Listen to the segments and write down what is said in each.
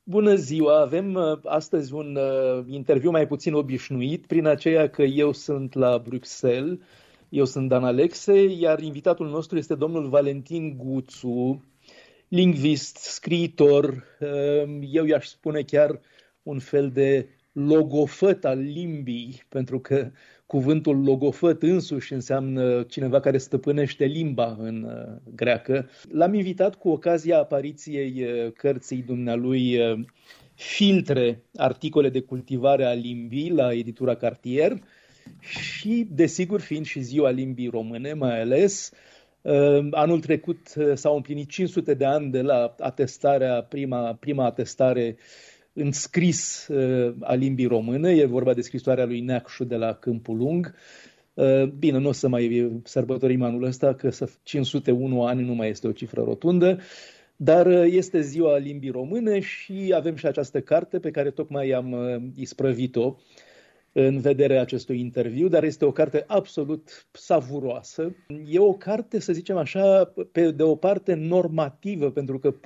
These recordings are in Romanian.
Bună ziua! Avem astăzi un interviu mai puțin obișnuit, prin aceea că eu sunt la Bruxelles, eu sunt Dan Alexe, iar invitatul nostru este domnul Valentin Guțu, lingvist, scriitor, eu i-aș spune chiar un fel de logofăt al limbii, pentru că cuvântul logofăt însuși înseamnă cineva care stăpânește limba în greacă. L-am invitat cu ocazia apariției cărții dumnealui Filtre, articole de cultivare a limbii la editura Cartier și, desigur, fiind și ziua limbii române, mai ales, anul trecut s-au împlinit 500 de ani de la atestarea, prima atestare în scris a limbii române. E vorba de scrisoarea lui Neacșu de la Câmpul Lung. Bine, nu o să mai sărbătorim anul ăsta, că 501 ani nu mai este o cifră rotundă, dar este ziua limbii române și avem și această carte pe care tocmai am isprăvit-o în vederea acestui interviu, dar este o carte absolut savuroasă. E o carte, să zicem așa, de o parte normativă, pentru că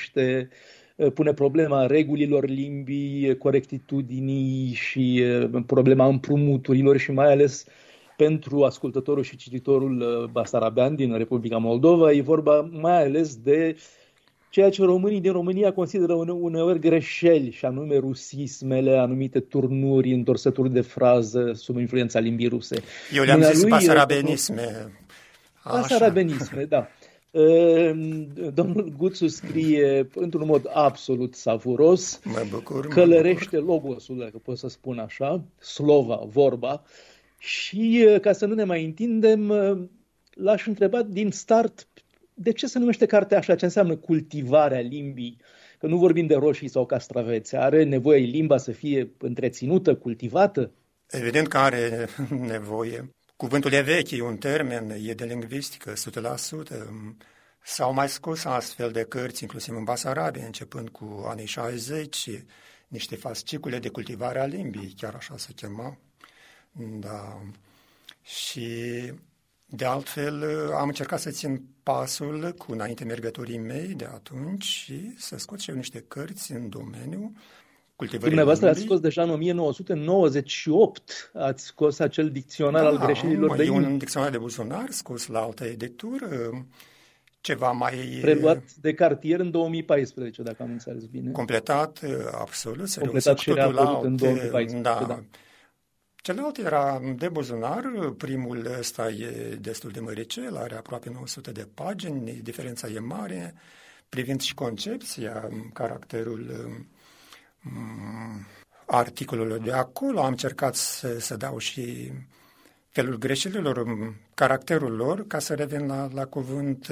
pune problema regulilor limbii, corectitudinii și problema împrumuturilor și mai ales pentru ascultătorul și cititorul basarabean din Republica Moldova. E vorba mai ales de ceea ce românii din România consideră uneori greșeli, și anume rusismele, anumite turnuri, întorsături de frază sub influența limbii ruse. Eu le-am zis basarabenisme. Basarabenisme, da. Domnul Guțu scrie într-un mod absolut savuros, călărește logosul, dacă pot să spun așa, slova, vorba, și ca să nu ne mai întindem, l-aș întreba din start de ce se numește cartea așa, ce înseamnă cultivarea limbii, că nu vorbim de roșii sau castraveți, are nevoie limba să fie întreținută, cultivată? Evident că are nevoie. Cuvântul e vechi, e un termen, e de lingvistică, 100%. S-au mai scos astfel de cărți, inclusiv în Basarabia, începând cu anii 60, niște fascicule de cultivare a limbii, chiar așa se chema. Da. Și de altfel am încercat să țin pasul cu înainte mergătorii mei de atunci și să scot și eu niște cărți în domeniu. Dumneavoastră ați scos deja în 1998, ați scos acel dicționar al greșelilor de limbi. E un dicționar de buzunar scos la altă editură, ceva mai... Preluat de Cartier în 2014, dacă am înțeles bine. Completat, absolut. Completat și reapărut în 2014, da. Celălalt era de buzunar, primul ăsta e destul de măricel, are aproape 900 de pagini, diferența e mare, privind și concepția, caracterul articolelor de acolo. Am încercat să dau și felul greșelilor, caracterul lor, ca să revin la cuvânt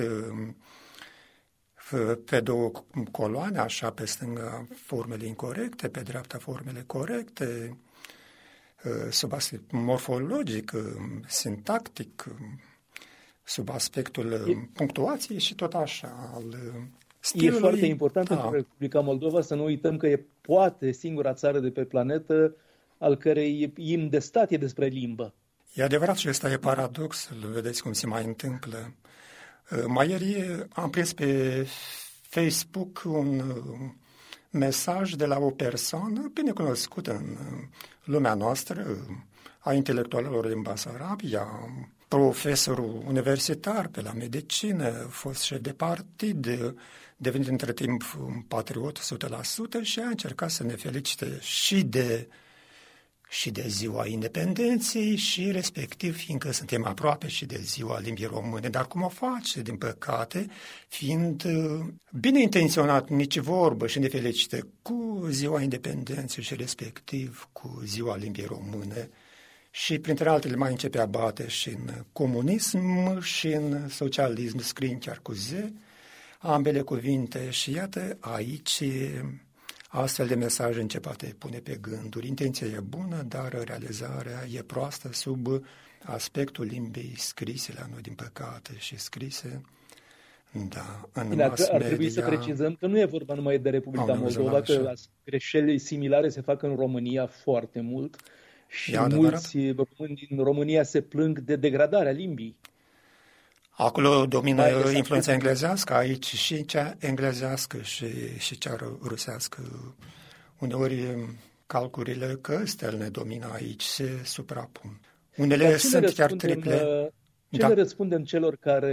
pe două coloane, așa, pe stânga formele incorecte, pe dreapta formele corecte, sub aspect morfologic, sintactic, sub aspectul punctuației și tot așa, al stilului. E foarte important pentru Republica Moldova să nu uităm că e poate singura țară de pe planetă al cărei imn de stat e despre limbă. E adevărat și ăsta e paradoxul, vedeți cum se mai întâmplă. Mai ieri am prins pe Facebook un mesaj de la o persoană bine cunoscută în lumea noastră, a intelectualelor din Basarabia, profesorul universitar pe la medicină, fost șef de partid, devenit între timp un patriot 100% și a încercat să ne felicite și de ziua independenței și respectiv, fiindcă suntem aproape și de ziua limbii române. Dar cum o face, din păcate, fiind bine intenționat, nici vorbă și ne felicită cu ziua independenței și respectiv cu ziua limbii române. Și printre altele mai începe a bate și în comunism și în socialism, scriind chiar cu Z, ambele cuvinte. Și iată, aici astfel de mesaje încep a te pune pe gânduri. Intenția e bună, dar realizarea e proastă sub aspectul limbii scrise la noi, din păcate, și scrise, da, în bine, mass media. Ar trebui să precizăm că nu e vorba numai de Republica Moldova, că greșeli similare se fac în România foarte mult și mulți români din România se plâng de degradarea limbii. Acolo domină influența englezească, aici și cea englezească și cea rusească. Uneori calculele că stelne domină aici, se suprapun. Unele sunt chiar triple. Ce le răspundem celor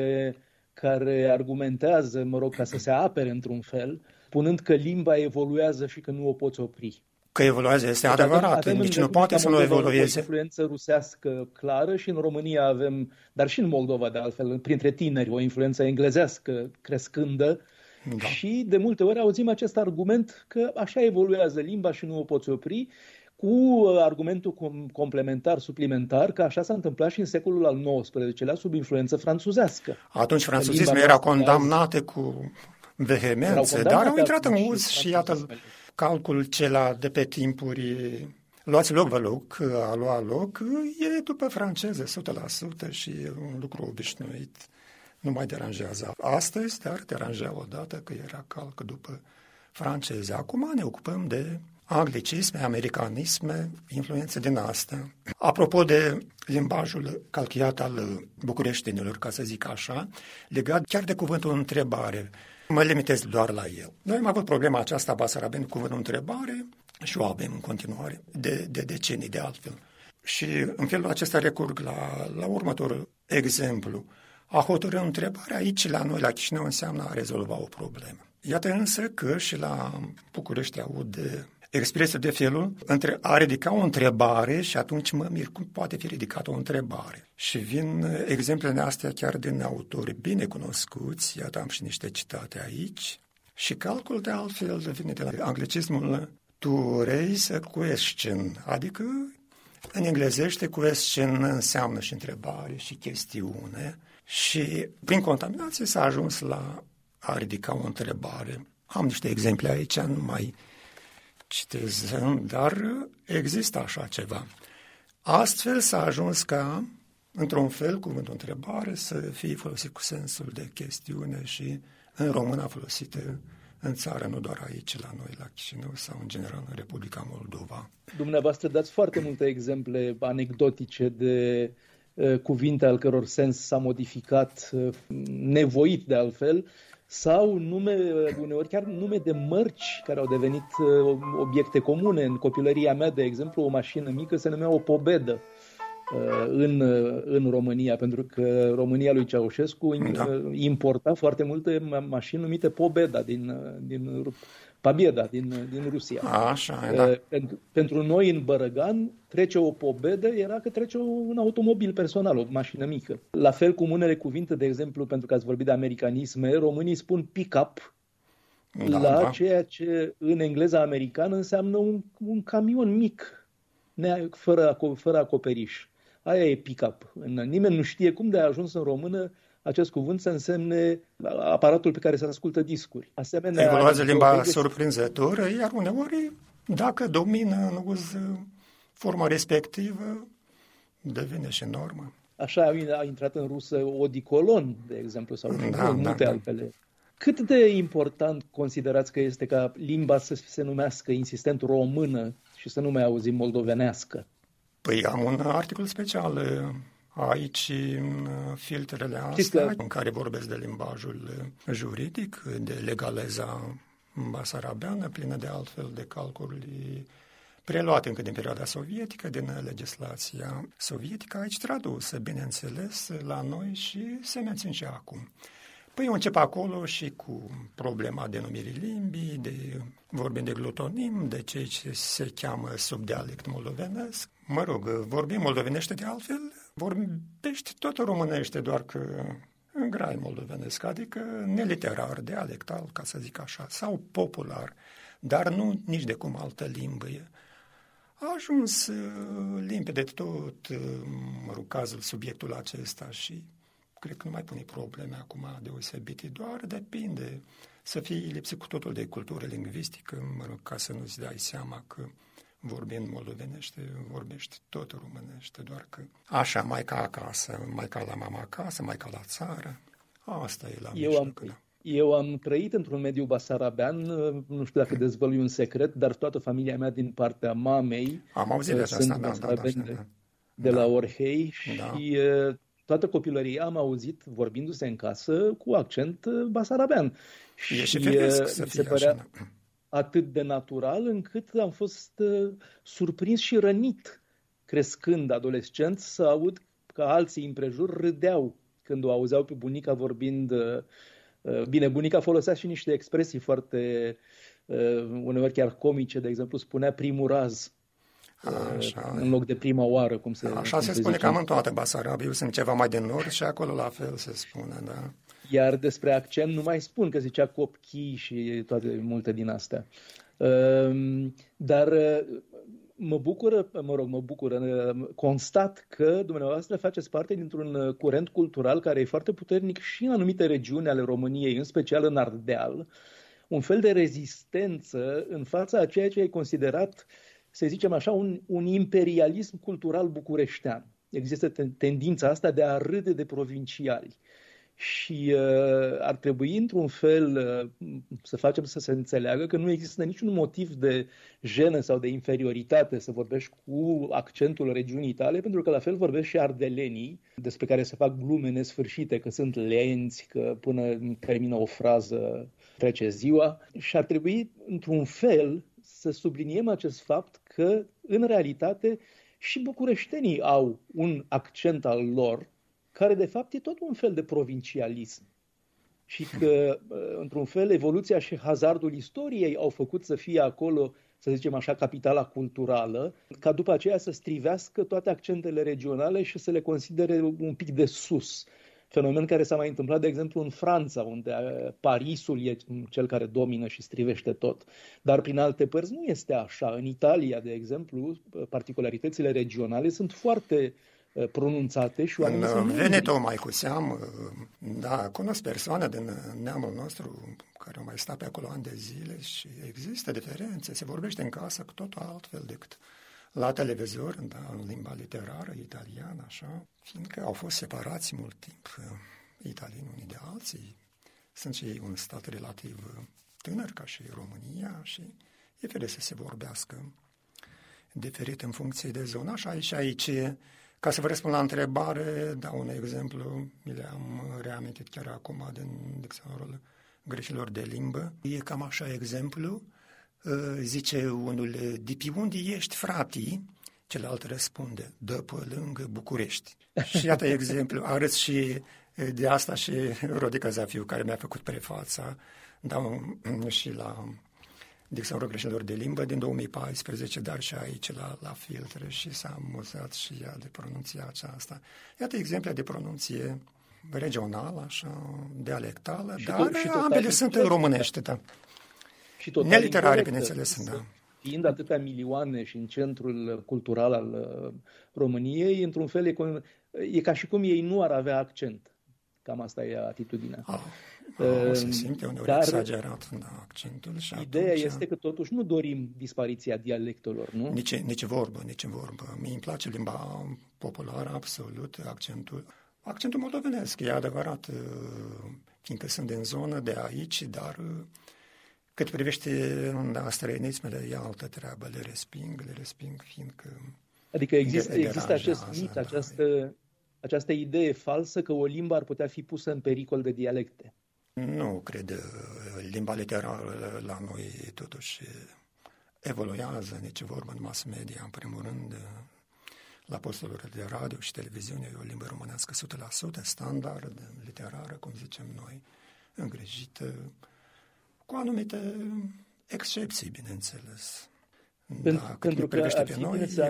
care argumentează, ca să se apere într-un fel, spunând că limba evoluează și că nu o poți opri? Că evoluează este adevărat, nici nu poate să nu evolueze. O influență rusească clară și în România avem, dar și în Moldova de altfel, printre tineri, o influență englezească crescândă. Da. Și de multe ori auzim acest argument că așa evoluează limba și nu o poți opri, cu argumentul complementar, suplimentar, că așa s-a întâmplat și în secolul al XIX-lea sub influență franțuzească. Atunci franțuzismul era condamnate cu vehemență, dar au intrat în uz și iată calculul cela de pe timpuri, luați loc vă loc, a lua loc, e după franceză 100% și e un lucru obișnuit. Nu mai deranjează astăzi, dar deranja odată că era calc după franceze. Acum ne ocupăm de anglicisme, americanisme, influențe din astea. Apropo de limbajul calchiat al bucureștinilor, ca să zic așa, legat chiar de cuvântul întrebare, mă limitez doar la el. Noi am avut problema aceasta basarabeni cu cuvântul întrebare și o avem în continuare, de decenii de altfel. Și în felul acesta recurg la următorul exemplu. A hotărâ întrebarea aici la noi, la Chișinău, înseamnă a rezolva o problemă. Iată însă că și la București aud expresia de felul între a ridica o întrebare și atunci mă mir cum poate fi ridicată o întrebare. Și vin exemplele astea chiar din autori bine cunoscuți, iată am și niște citate aici. Și calcul de altfel vine de la anglicismul to raise a question, adică în englezește question înseamnă și întrebare și chestiune. Și prin contaminație s-a ajuns la a ridica o întrebare. Am niște exemple aici, nu mai citez, dar există așa ceva. Astfel s-a ajuns ca, într-un fel, cuvântul întrebare să fie folosit cu sensul de chestiune și în română folosită în țară, nu doar aici la noi, la Chișinău sau în general în Republica Moldova. Dumneavoastră dați foarte multe exemple anecdotice de cuvinte al căror sens s-a modificat nevoit de altfel, sau uneori chiar nume de mărci care au devenit obiecte comune. În copilăria mea, de exemplu, o mașină mică se numea o pobedă în România, pentru că România lui Ceaușescu importa foarte multe mașini numite pobeda din Pabieda, din Rusia. Așa, da. Pentru noi în Bărăgan, trece o pobedă era că trece un automobil personal, o mașină mică. La fel cum unele cuvinte, de exemplu, pentru că ați vorbit de americanisme, românii spun pick-up ceea ce în engleza americană înseamnă un camion mic, fără acoperiș. Aia e pick-up. Nimeni nu știe cum de a ajuns în română acest cuvânt să însemne aparatul pe care se ascultă discuri. Evoluează limba surprinzător, iar uneori, dacă domină în uz forma respectivă, devine și normă. Așa a intrat în rusă odicolon, de exemplu, sau multe altele. Cât de important considerați că este ca limba să se numească insistent română și să nu mai auzim moldovenească? Păi am un articol special aici în filtrele astea în care vorbesc de limbajul juridic, de legaleza basarabeană, plină de altfel de calculi preluate încă din perioada sovietică, din legislația sovietică, aici tradusă, bineînțeles, la noi și se mențin și acum. Păi eu încep acolo și cu problema denumirii limbii, vorbim de glutonim, de ceea ce se cheamă subdialect moldovenesc. Mă rog, vorbim moldovenește de altfel, vorbești tot românește, doar că în grai moldovenesc, adică neliterar, dialectal, ca să zic așa, sau popular, dar nu nici de cum altă limbă. A ajuns limpede de tot, cazul, subiectul acesta și cred că nu mai pune probleme acum deosebite, doar depinde să fii lipsit cu totul de cultură lingvistică, ca să nu-ți dai seama că vorbind moldovenește, vorbești tot românește, doar că așa, mai ca acasă, mai ca la mama acasă, mai ca la țară, asta e la mijloc. Eu am trăit într-un mediu basarabean, nu știu dacă dezvălui un secret, dar toată familia mea din partea mamei am auzit de sunt asta, de la Orhei și toată copilăria am auzit vorbindu-se în casă cu accent basarabean. Și se părea așa, atât de natural încât am fost surprins și rănit crescând adolescent să aud că alții împrejur râdeau când o auzeau pe bunica vorbind. Bine, bunica folosea și niște expresii foarte, uneori chiar comice, de exemplu, spunea primul raz. Așa, în loc de prima oară, cum se spune cam în toată Basarabia. Eu sunt ceva mai de nord și acolo la fel se spune, da. Iar despre accent nu mai spun, că zicea copchii și toate multe din astea. Dar mă bucură, constat că dumneavoastră faceți parte dintr-un curent cultural care e foarte puternic și în anumite regiuni ale României, în special în Ardeal, un fel de rezistență în fața a ceea ce e considerat, să zicem așa, un imperialism cultural bucureștean. Există tendința asta de a râde de provinciali. Și ar trebui, într-un fel, să facem să se înțeleagă că nu există niciun motiv de jenă sau de inferioritate să vorbești cu accentul regiunii tale, pentru că la fel vorbești și ardelenii, despre care se fac glume nesfârșite, că sunt lenți, că până termină o frază trece ziua. Și ar trebui, într-un fel, să subliniem acest fapt că, în realitate, și bucureștenii au un accent al lor, care de fapt e tot un fel de provincialism. Și că, într-un fel, evoluția și hazardul istoriei au făcut să fie acolo, să zicem așa, capitala culturală, ca după aceea să strivească toate accentele regionale și să le considere un pic de sus. Fenomen care s-a mai întâmplat, de exemplu, în Franța, unde Parisul e cel care domină și strivește tot. Dar prin alte părți nu este așa. În Italia, de exemplu, particularitățile regionale sunt foarte pronunțate și oamenii în Veneto mai cu seamă, da, cunosc persoane din neamul nostru care au mai stat pe acolo ani de zile și există diferențe, se vorbește în casă cu totul altfel decât la televizor, da, în limba literară italiană, așa, fiindcă au fost separați mult timp italieni unii de alții, sunt și ei un stat relativ tânăr ca și România și e fere să se vorbească diferit în funcție de zona și aici. Ca să vă răspund la întrebare, dau un exemplu, mi le-am reamintit chiar acum din dicționarul greșilor de limbă. E cam așa exemplu, zice unul, de pe unde ești, frati? Celălalt răspunde, de pe lângă București. Și iată exemplu, arăt și de asta și Rodica Zafiu, care mi-a făcut prefața, dau și la dicționarul greșelor de limbă din 2014, dar și aici la filtre și s-a amuzat și ea de pronunția aceasta. Iată exemple de pronunție regională, așa, dialectală, dar ambele sunt în românește, da. Neliterare, bineînțeles, da. Fiind atâtea milioane și în centrul cultural al României, într-un fel e ca și cum ei nu ar avea accent. Cam asta e atitudinea. Se simte uneori exagerat accentul. Și ideea este că totuși nu dorim dispariția dialectelor, nu? Nici vorbă. Mie îmi place limba populară, absolut, accentul moldovenesc, e adevărat, fiindcă sunt din zonă de aici, dar cât privește străinismele, e altă treabă, le resping, fiindcă... Adică există acest mit, această idee falsă că o limbă ar putea fi pusă în pericol de dialecte. Nu cred. Limba literară la noi totuși evoluează, nici vorbă în mass media, în primul rând, la posturile de radio și televiziune, e o limbă românească 100%, standard, literară, cum zicem noi, îngrijită, cu anumite excepții, bineînțeles. Pentru că ar fi bine să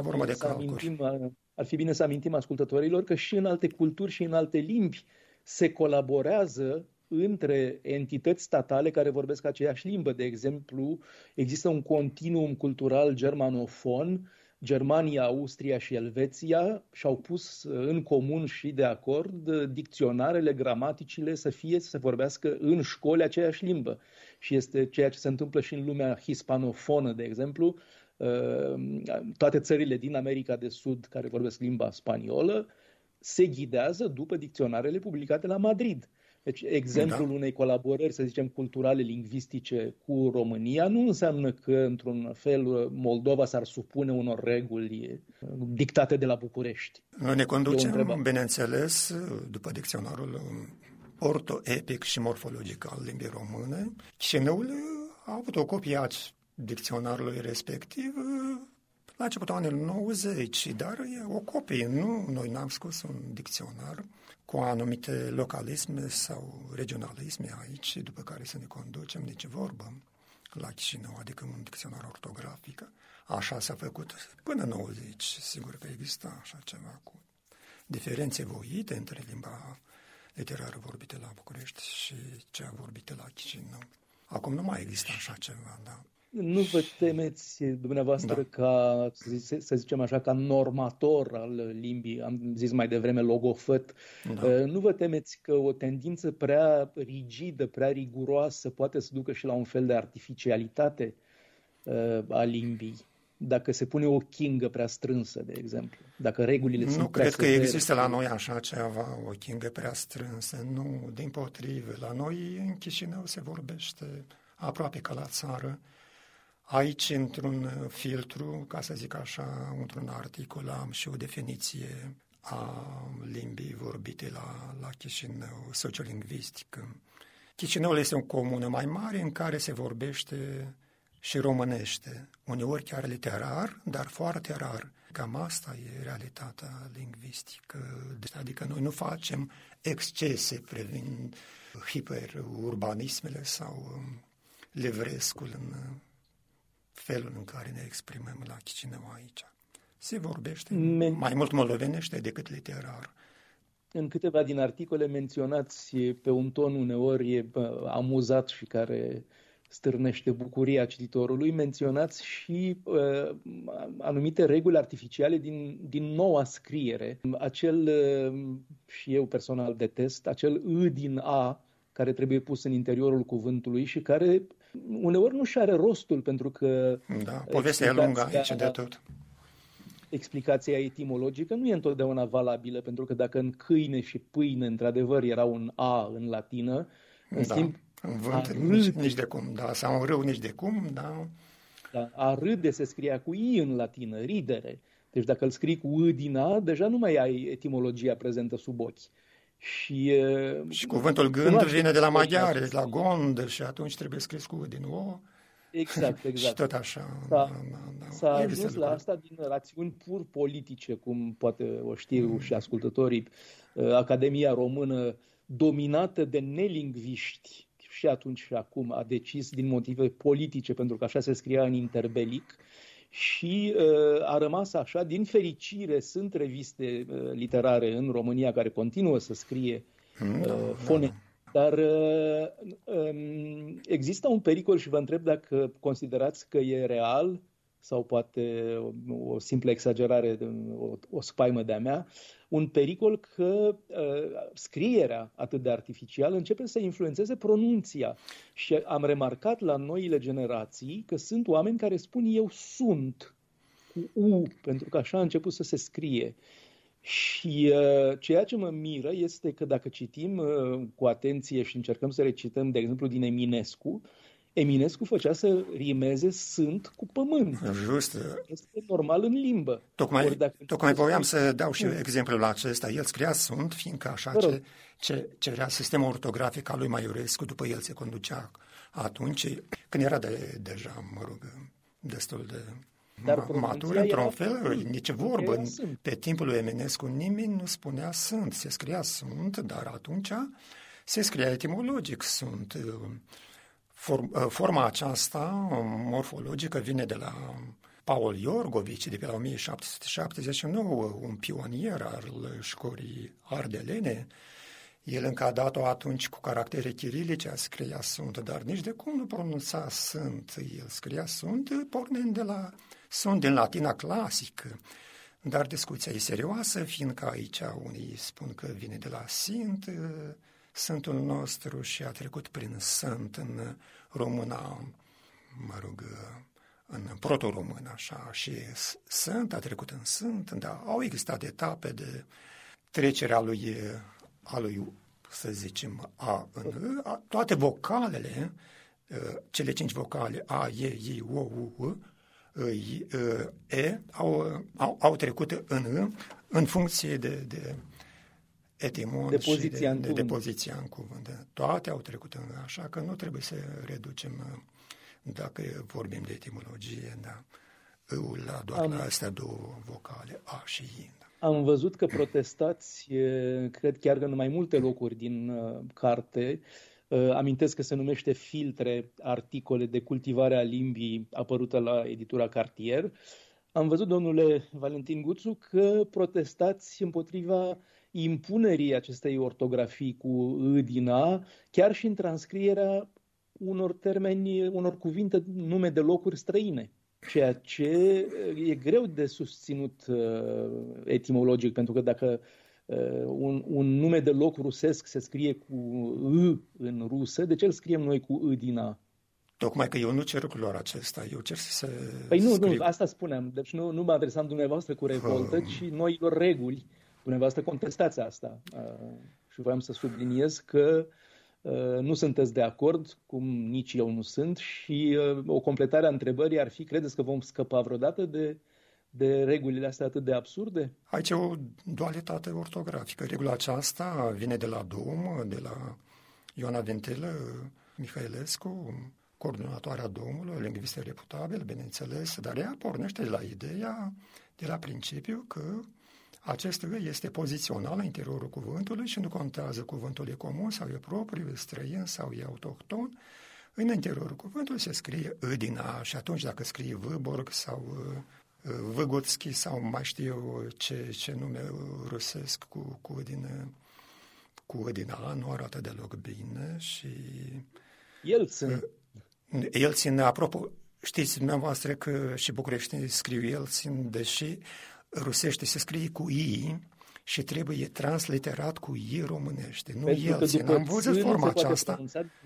ar fi bine să amintim ascultătorilor că și în alte culturi și în alte limbi se colaborează între entități statale care vorbesc aceeași limbă. De exemplu, există un continuum cultural germanofon. Germania, Austria și Elveția și-au pus în comun și de acord dicționarele, gramaticile să se vorbească în școli aceeași limbă. Și este ceea ce se întâmplă și în lumea hispanofonă, de exemplu. Toate țările din America de Sud care vorbesc limba spaniolă se ghidează după dicționarele publicate la Madrid. Deci exemplul unei colaborări, să zicem, culturale, lingvistice cu România nu înseamnă că, într-un fel, Moldova s-ar supune unor reguli dictate de la București. Noi ne conducem, bineînțeles, după dicționarul ortoepic și morfologic al limbii române. Chișinăul a avut o copie a dicționarului respectiv la începutul anilor 90, dar e o copie, nu? Noi n-am scos un dicționar cu anumite localisme sau regionalisme aici, după care să ne conducem, nici vorbă la Chișinău, adică un dicționar ortografic. Așa s-a făcut până în 90, sigur că exista așa ceva cu diferențe voite între limba literară vorbită la București și cea vorbită la Chișinău. Acum nu mai există așa ceva, da. Nu vă temeți dumneavoastră ca, să zicem așa, ca normator al limbii, am zis mai devreme logofăt, nu vă temeți că o tendință prea rigidă, prea riguroasă poate să ducă și la un fel de artificialitate a limbii? Dacă se pune o chingă prea strânsă, de exemplu, dacă regulile sunt prea severe. Nu cred că există la noi așa ceva, o chingă prea strânsă, nu, dimpotrivă. La noi în Chișinău se vorbește aproape ca la țară. Aici, într-un filtru, ca să zic așa, într-un articol, am și o definiție a limbii vorbite la Chișinău, sociolingvistică. Chișinăul este o comună mai mare în care se vorbește și românește, uneori chiar literar, dar foarte rar. Cam asta e realitatea lingvistică, adică noi nu facem excese privind hiperurbanismele sau livrescul în felul în care ne exprimăm la Chișinău aici. Se vorbește mai mult moldovenește decât literar. În câteva din articole menționați pe un ton uneori amuzat și care stârnește bucuria cititorului, menționați și anumite reguli artificiale din noua scriere. Acel, și eu personal detest, acel î din a care trebuie pus în interiorul cuvântului și care uneori nu și are rostul, pentru că povestea e lungă aici de tot. Explicația etimologică nu e întotdeauna valabilă, pentru că dacă în câine și pâine într-adevăr era un a în latină, în schimb în vânt nici de cum, sau în râu nici de cum, a râde se scria cu i în latină, ridere. Deci dacă îl scrii cu ă din a, deja nu mai ai etimologia prezentă sub ochi. Și cuvântul gând vine de la maghiare, la gond, și atunci trebuie scris cu din o. Exact. Și tot așa. S-a ajuns la asta din rațiuni pur politice, cum poate o știu și ascultătorii. Academia Română, dominată de nelingviști, și atunci și acum a decis din motive politice, pentru că așa se scria în interbelic, și a rămas așa. Din fericire sunt reviste literare în România care continuă să scrie fonetic, dar există un pericol și vă întreb dacă considerați că e real sau poate o simplă exagerare, o spaimă de-a mea, un pericol că scrierea atât de artificială începe să influențeze pronunția. Și am remarcat la noile generații că sunt oameni care spun eu sunt cu U, pentru că așa a început să se scrie. Și ceea ce mă miră este că dacă citim cu atenție și încercăm să recităm, de exemplu, din Eminescu făcea să rimeze sunt cu pământ. Just. Este normal în limbă. Tocmai voiam să dau și exemplul acesta. El scria sunt, fiindcă așa cerea sistemul ortografic al lui Maiorescu, după el se conducea atunci, când era deja, destul de matur, într-un fel, nici vorbă. Pe timpul lui Eminescu nimeni nu spunea sunt, se scria sunt, dar atunci se scria etimologic sunt. Forma aceasta morfologică vine de la Paul Iorgovici, de pe la 1779, un pionier al școlii ardelene. El încă a dat-o atunci cu caractere chirilice, scria sunt, dar nici de cum nu pronunța sunt. El scria sunt, pornind de la sunt din latina clasică. Dar discuția e serioasă, fiindcă aici unii spun că vine de la sint, Sântul nostru, și a trecut prin sânt în româna, în proto-română, așa, și sânt a trecut în sânt, dar au existat etape de trecerea lui să zicem A în toate vocalele, cele 5 vocale A, E, I, O, U, E au trecut în funcție de etimon de poziția în cuvânt. Toate au trecut în așa că nu trebuie să reducem, dacă vorbim de etimologie, doar la astea 2 vocale, A și I. Am văzut că protestați, cred chiar că în mai multe locuri din carte, amintesc că se numește Filtre, articole de cultivare a limbii apărută la editura Cartier. Am văzut, domnule Valentin Guțu, că protestați împotriva impunerii acestei ortografii cu î din A, chiar și în transcrierea unor termeni, unor cuvinte, nume de locuri străine. Ceea ce e greu de susținut etimologic, pentru că dacă un nume de loc rusesc se scrie cu î în rusă, de ce îl scriem noi cu î din A? Tocmai că eu nu cer culoarea acesta, eu cer să Păi nu, asta spuneam. Deci nu mă adresam dumneavoastră cu revoltă, ci noilor reguli. Dumneavoastră contestați asta. Și voiam să subliniez că nu sunteți de acord, cum nici eu nu sunt, și o completare a întrebării ar fi: credeți că vom scăpa vreodată de regulile astea atât de absurde? Aici e o dualitate ortografică. Regula aceasta vine de la DOM, de la Ioana Ventelă Mihailescu, coordonatoarea DOM-ului, lingvistă reputabil, bineînțeles, dar ea pornește de la ideea, de la principiu că acest î este pozițional în interiorul cuvântului și nu contează cuvântul e comun sau e propriu, e străin sau e autohton. În interiorul cuvântului se scrie î din A și atunci dacă scrie Vâborg sau Vâgutski sau mai știu eu ce nume rusesc cu î din A, nu arată deloc bine și... Elțin, apropo, știți dumneavoastră că și bucureștinii scriu Elțin, deși rusește se scrie cu I și trebuie transliterat cu I românește, nu Elțin. Am văzut forma aceasta.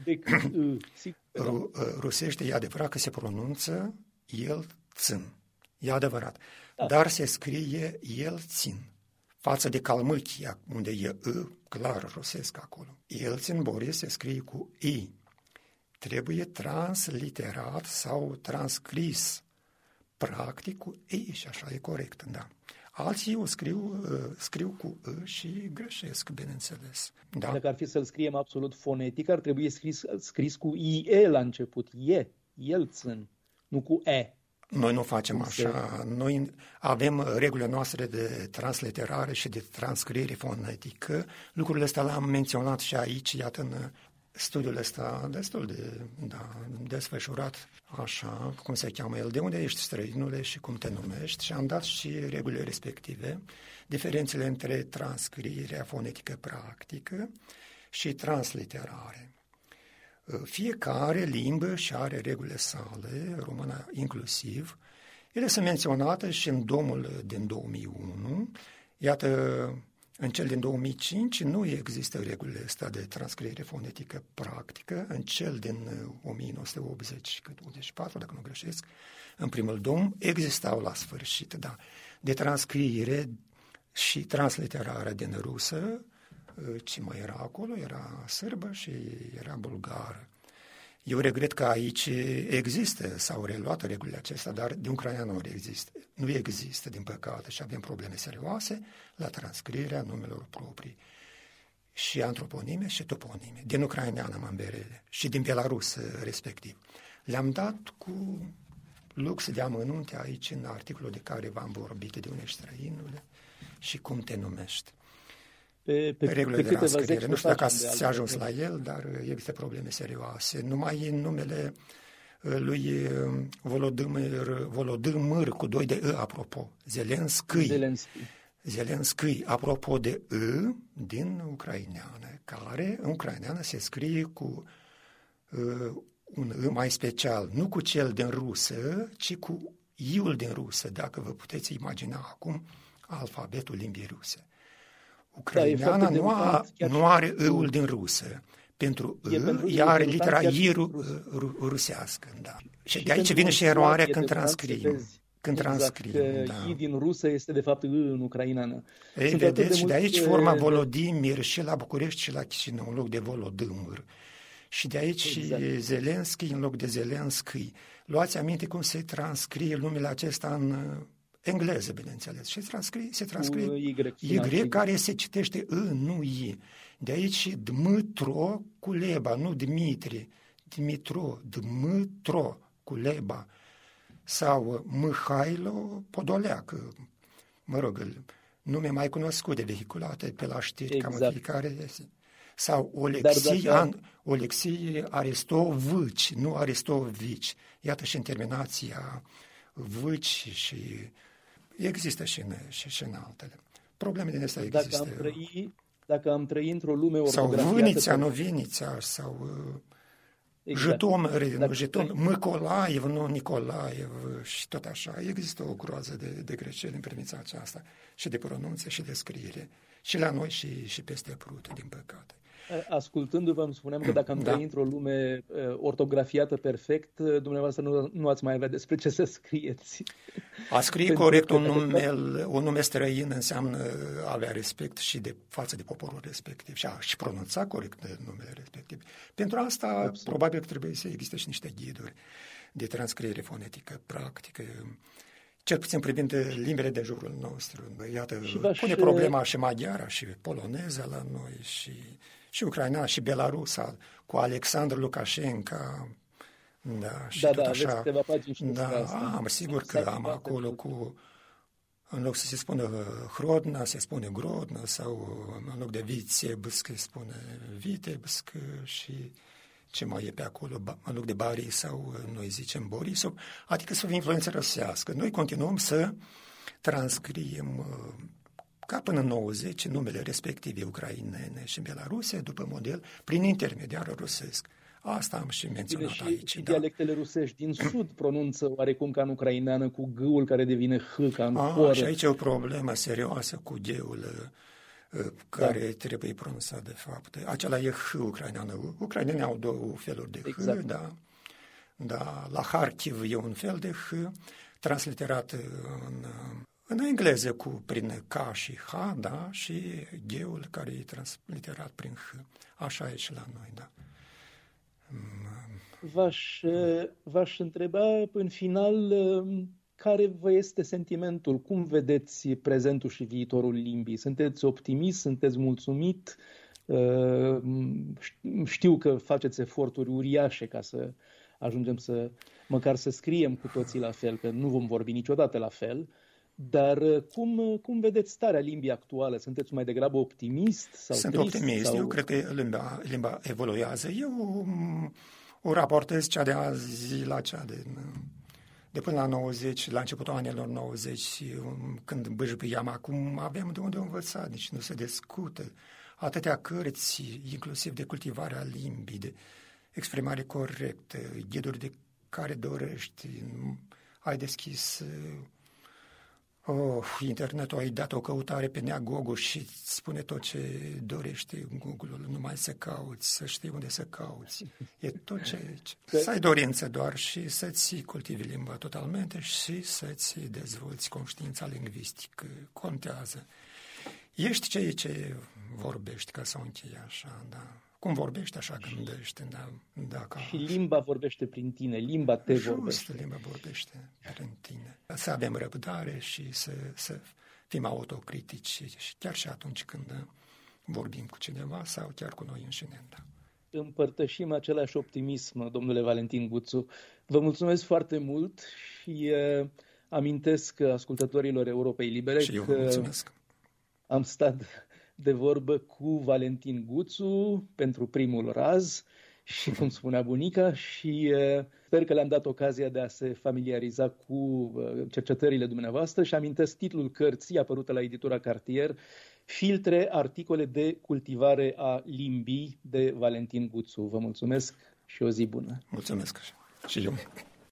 Rusește, e adevărat că se pronunță Elțin, e adevărat, dar se scrie Elțin. Față de Calmâchia, unde e clar rusesc acolo. Elțin, Boris, se scrie cu I. Trebuie transliterat sau transcris practic cu I și așa e corect, da. Alții o scriu cu I și greșesc, bineînțeles. Da? Dacă ar fi să-l scriem absolut fonetic, ar trebui scris cu IE la început. Elțin, nu cu E. Noi nu facem așa. Noi avem regulile noastre de transliterare și de transcriere fonetică. Lucrurile astea le-am menționat și aici, iată, în studiul ăsta destul de desfășurat, așa, cum se cheamă el, de unde ești străinule și cum te numești, și am dat și regulile respective, diferențele între transcrierea fonetică practică și transliterare. Fiecare limbă și are regulile sale, româna inclusiv. Ele sunt menționate și în domul din 2001. Iată, în cel din 2005 nu există regulile astea de transcriere fonetică practică. În cel din 1984, dacă nu greșesc, în primul dom, existau la sfârșit, da, de transcriere și transliterare din rusă. Ce mai era acolo? Era sârbă și era bulgară. Eu regret că aici există, s-au reluat regulile acestea, dar din ucraineană nu există, din păcate, și avem probleme serioase la transcrierea numelor proprii și antroponime și toponime, din ucraineană mamberele și din belarus respectiv. Le-am dat cu lux de amănunte aici în articolul de care v-am vorbit, de unde ești străinule și cum te numești. Regulile de transcriere. Nu știu dacă ați ajuns la el, dar există probleme serioase. Numai în numele lui Volodymyr cu 2 de apropo, Zelenski, apropo de din ucraineană, care în ucraineană se scrie cu un mai special, nu cu cel din rusă, ci cu iul din rusă, dacă vă puteți imagina acum alfabetul limbii ruse. Ucraineana nu are îul din rusă. Pentru ea are litera I rusească. Da. Și de aici vine și eroarea când transcriem. când transcrii. I din rusă este de fapt în ucrainană. Ei, vedeți, și de aici forma Volodimir și la București și la Chișinău, în loc de Volodymyr. Și de aici Zelenski în loc de Zelenski. Luați aminte cum se transcrie numele acesta în engleză, bineînțeles. Și se transcrie Y, care se citește nu I. De aici Dmytro Kuleba, nu Dmitri. Dmytro Kuleba. Sau Mihailo Podoleac, mă rog, nume mai cunoscute, vehiculate pe la știri, cam în fiecare. Sau Olexii Arestovici, nu Arestovici. Iată și în terminația vici și există și în altele. Probleme din astea există. Dacă am trăit într-o lume ortografiată... Sau Vânița, nu Vinița, sau... Jeton, Micolaev, nu Nicolaev și tot așa. Există o groază de greșeli în privința aceasta și de pronunție și de scriere. Și la noi și peste Prut, din păcate. Ascultându-vă, îmi spuneam că dacă am trăit într-o lume ortografiată perfect, dumneavoastră nu ați mai avea despre ce să scrieți. A scrie corect un nume străin înseamnă avea respect și față de poporul respectiv și pronunța corect numele respectiv. Pentru asta, probabil că trebuie să existe și niște ghiduri de transcriere fonetică, practică, cel puțin privind limbile de jurul nostru. Iată, pune problema și maghiara și poloneza la noi și ucraina și belarusa cu Alexandru Lukashenko. Și tot așa. Câteva pagini și asta. Sigur că am acolo în loc să se spună Hrodna, se spune Grodna, sau în loc de Vitebsk se spune Vitebsk și ce mai e pe acolo, în loc de Bari sau noi zicem Borisov, adică să fie influență răsească. Noi continuăm să transcriem ca până în 90 numele respective ucrainene și belaruse după model prin intermediar rusesc. Asta am și menționat aici. Și dialectele rusești din sud pronunță oarecum ca în ucraineană cu g-ul care devine h, ca în horă. Și aici e o problemă serioasă cu g-ul care trebuie pronunțat de fapt. Acela e h ucraineană. Ucrainenii au două feluri de h, da. La Kharkiv e un fel de h, transliterat în engleză prin K și H, da, și g-ul care e transliterat prin h. Așa e și la noi, da. V-aș întreba în final care vă este sentimentul, cum vedeți prezentul și viitorul limbii? Sunteți optimist, sunteți mulțumit? Știu că faceți eforturi uriașe ca să ajungem măcar să scriem cu toții la fel, că nu vom vorbi niciodată la fel, dar cum vedeți starea limbii actuală? Sunteți mai degrabă optimist sau Sunt trist? Optimist, eu cred că limba evoluează. Eu o raportez cea de azi la cea de până la 90, la începutul anilor 90, când bâșbâiam, acum avem de unde învăța, deci nu se discută. Atâtea cărți, inclusiv de cultivarea limbii, de exprimare corectă, ghiduri de care dorești, ai deschis internetul, ai dat o căutare pe Neagogo și îți spune tot ce dorești în Google-ul, numai să cauți, să știi unde să cauți. E tot să ai dorință doar și să-ți cultivi limba totalmente și să-ți dezvolți conștiința lingvistică. Contează. Ești ce vorbești, ca să o închei așa, da. Cum vorbești, așa gândești. Da, și limba vorbește prin tine, limba te vorbește. Limba vorbește prin tine. Să avem răbdare și să fim autocritici și chiar și atunci când vorbim cu cineva sau chiar cu noi înșine. Da. Împărtășim același optimism, domnule Valentin Guțu. Vă mulțumesc foarte mult și amintesc ascultătorilor Europei Libere și eu vă mulțumesc. Am stat de vorbă cu Valentin Guțu pentru primul raz și, cum spunea bunica, și sper că le-am dat ocazia de a se familiariza cu cercetările dumneavoastră și amintesc titlul cărții apărută la editura Cartier, Filtre, articole de cultivare a limbii, de Valentin Guțu. Vă mulțumesc și o zi bună. Mulțumesc și eu.